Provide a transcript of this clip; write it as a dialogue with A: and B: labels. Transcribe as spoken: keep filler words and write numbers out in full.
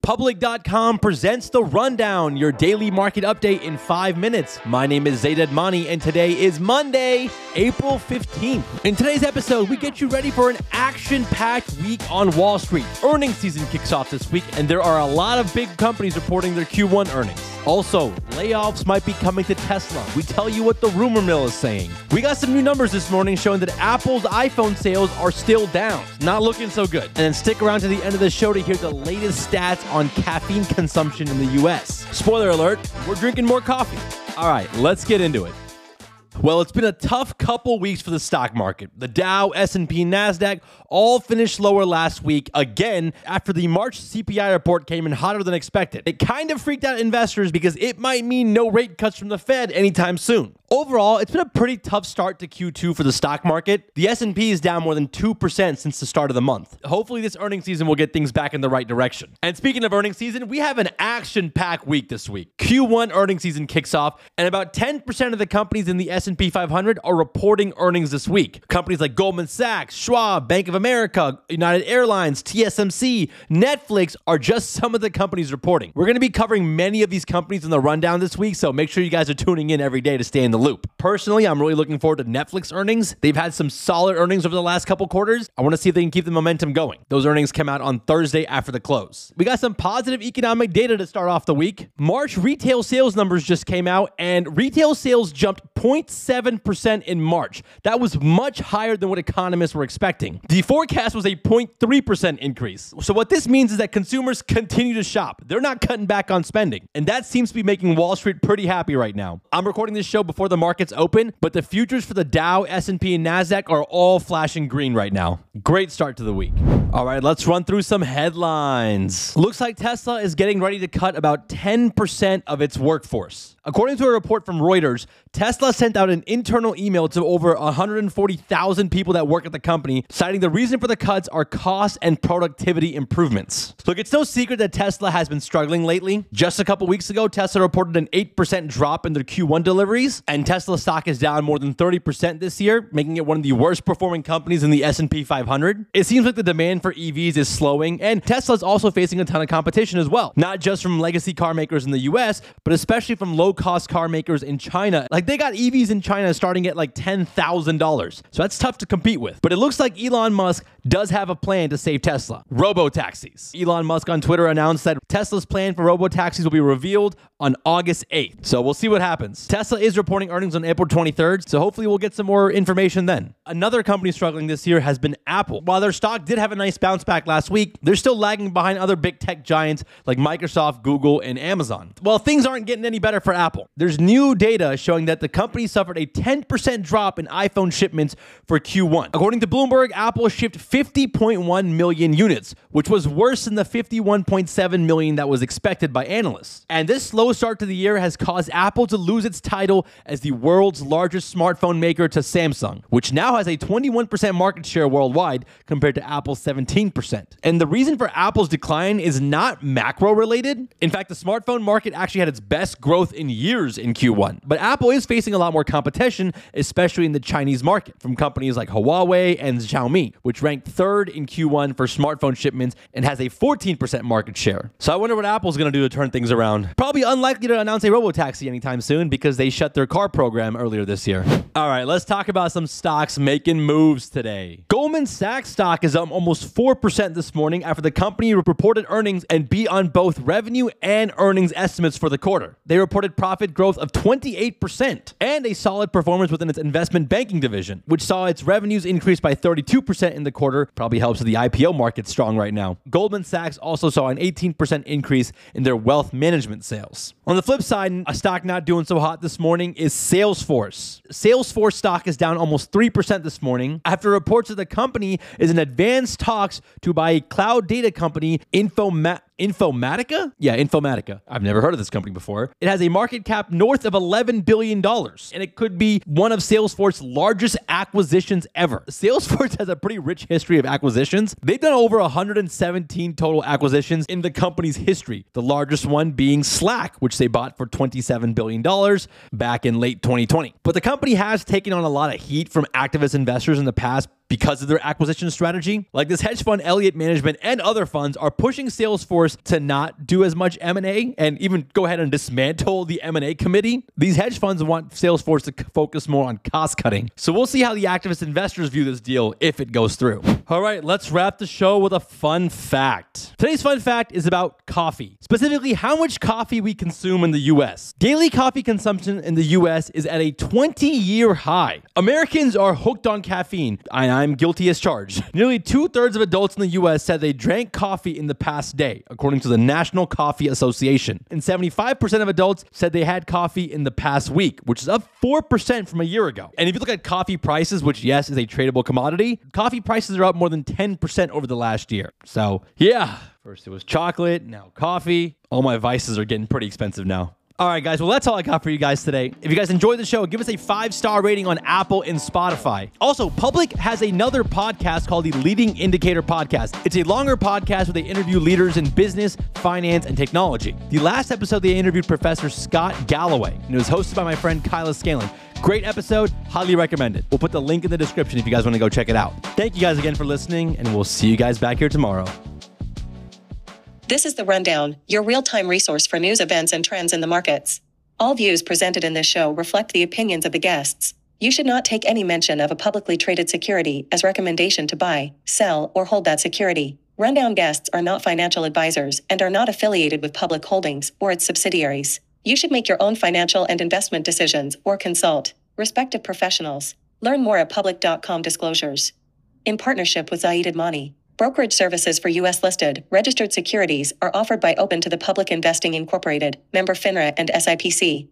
A: Public dot com presents The Rundown, your daily market update in five minutes. My name is Zaid Edmani, and today is Monday, April fifteenth. In today's episode, we get you ready for an action-packed week on Wall Street. Earnings season kicks off this week, and there are a lot of big companies reporting their Q one earnings. Also, layoffs might be coming to Tesla. We tell you what the rumor mill is saying. We got some new numbers this morning showing that Apple's iPhone sales are still down. Not looking so good. And then stick around to the end of the show to hear the latest stats on caffeine consumption in the U S. Spoiler alert, we're drinking more coffee. All right, let's get into it. Well, it's been a tough couple weeks for the stock market. The Dow, S and P, NASDAQ all finished lower last week again after the March C P I report came in hotter than expected. It kind of freaked out investors because it might mean no rate cuts from the Fed anytime soon. Overall, it's been a pretty tough start to Q two for the stock market. The S and P is down more than two percent since the start of the month. Hopefully this earnings season will get things back in the right direction. And speaking of earnings season, we have an action-packed week this week. Q one earnings season kicks off, and about ten percent of the companies in the S and P five hundred are reporting earnings this week. Companies like Goldman Sachs, Schwab, Bank of America, United Airlines, T S M C, Netflix are just some of the companies reporting. We're going to be covering many of these companies in the rundown this week, so make sure you guys are tuning in every day to stay in the loop. Personally, I'm really looking forward to Netflix earnings. They've had some solid earnings over the last couple quarters. I want to see if they can keep the momentum going. Those earnings come out on Thursday after the close. We got some positive economic data to start off the week. March retail sales numbers just came out, and retail sales jumped zero point seven percent in March. That was much higher than what economists were expecting. The forecast was a zero point three percent increase. So what this means is that consumers continue to shop. They're not cutting back on spending. And that seems to be making Wall Street pretty happy right now. I'm recording this show before the markets open, but the futures for the Dow, S and P, and NASDAQ are all flashing green right now. Great start to the week. All right, let's run through some headlines. Looks like Tesla is getting ready to cut about ten percent of its workforce. According to a report from Reuters, Tesla sent out an internal email to over one hundred forty thousand people that work at the company, citing the reason for the cuts are cost and productivity improvements. Look, it's no secret that Tesla has been struggling lately. Just a couple weeks ago, Tesla reported an eight percent drop in their Q one deliveries, and Tesla stock is down more than thirty percent this year, making it one of the worst performing companies in the S and P five hundred. It seems like the demand for E Vs is slowing, and Tesla is also facing a ton of competition as well. Not just from legacy car makers in the U S, but especially from low-cost car makers in China. Like, they got E Vs in China starting at like ten thousand dollars. So that's tough to compete with. But it looks like Elon Musk does have a plan to save Tesla. Robo-taxis. Elon Musk on Twitter announced that Tesla's plan for robo-taxis will be revealed on August eighth. So we'll see what happens. Tesla is reporting earnings on April twenty-third, so hopefully we'll get some more information then. Another company struggling this year has been Apple. While their stock did have a nice bounce back last week, they're still lagging behind other big tech giants like Microsoft, Google, and Amazon. Well, things aren't getting any better for Apple. There's new data showing that the company suffered a ten percent drop in iPhone shipments for Q one. According to Bloomberg, Apple shipped fifty point one million units, which was worse than the fifty-one point seven million that was expected by analysts. And this slow start to the year has caused Apple to lose its title as the world's largest smartphone maker to Samsung, which now has a twenty-one percent market share worldwide compared to Apple's seventeen percent. And the reason for Apple's decline is not macro related. In fact, the smartphone market actually had its best growth in years in Q one. But Apple is facing a lot more competition, especially in the Chinese market, from companies like Huawei and Xiaomi, which ranked third in Q one for smartphone shipments and has a fourteen percent market share. So I wonder what Apple's going to do to turn things around. Probably unlikely to announce a robo-taxi anytime soon because they shut their car program earlier this year. All right, let's talk about some stocks making moves today. Goldman Sachs stock is up almost four percent this morning after the company reported earnings and beat on both revenue and earnings estimates for the quarter. They reported profit growth of twenty-eight percent and a solid performance within its investment banking division, which saw its revenues increase by thirty-two percent in the quarter. Probably helps with the I P O market strong right now. Goldman Sachs also saw an eighteen percent increase in their wealth management sales. On the flip side, a stock not doing so hot this morning is Salesforce. Salesforce stock is down almost three percent this morning after reports that the company is in advanced talks to buy a cloud data company, Infoma- Informatica? Yeah, Informatica. I've never heard of this company before. It has a market cap north of eleven billion dollars, and it could be one of Salesforce's largest acquisitions ever. Salesforce has a pretty rich history of acquisitions. They've done over one hundred seventeen total acquisitions in the company's history, the largest one being Slack, which they bought for twenty-seven billion dollars back in late twenty twenty. But the company has taken on a lot of heat from activist investors in the past because of their acquisition strategy. Like this hedge fund, Elliott Management, and other funds are pushing Salesforce to not do as much M and A and even go ahead and dismantle the M and A committee. These hedge funds want Salesforce to focus more on cost cutting. So we'll see how the activist investors view this deal if it goes through. All right, let's wrap the show with a fun fact. Today's fun fact is about coffee, specifically how much coffee we consume in the U S. Daily coffee consumption in the U S is at a twenty-year high. Americans are hooked on caffeine, and I'm guilty as charged. Nearly two-thirds of adults in the U S said they drank coffee in the past day, according to the National Coffee Association. And seventy-five percent of adults said they had coffee in the past week, which is up four percent from a year ago. And if you look at coffee prices, which yes, is a tradable commodity, coffee prices are up more than ten percent over the last year. So yeah, first it was chocolate, now coffee. All my vices are getting pretty expensive now. All right, guys. Well, that's all I got for you guys today. If you guys enjoyed the show, give us a five-star rating on Apple and Spotify. Also, Public has another podcast called the Leading Indicator Podcast. It's a longer podcast where they interview leaders in business, finance, and technology. The last episode, they interviewed Professor Scott Galloway, and it was hosted by my friend Kyla Scanlon. Great episode. Highly recommend it. We'll put the link in the description if you guys want to go check it out. Thank you guys again for listening, and we'll see you guys back here tomorrow.
B: This is The Rundown, your real-time resource for news, events, and trends in the markets. All views presented in this show reflect the opinions of the guests. You should not take any mention of a publicly traded security as recommendation to buy, sell, or hold that security. Rundown guests are not financial advisors and are not affiliated with Public Holdings or its subsidiaries. You should make your own financial and investment decisions or consult respective professionals. Learn more at public dot com disclosures. In partnership with Zaid Admani. Brokerage services for U S-listed, registered securities are offered by Open to the Public Investing Incorporated, member FINRA and S I P C.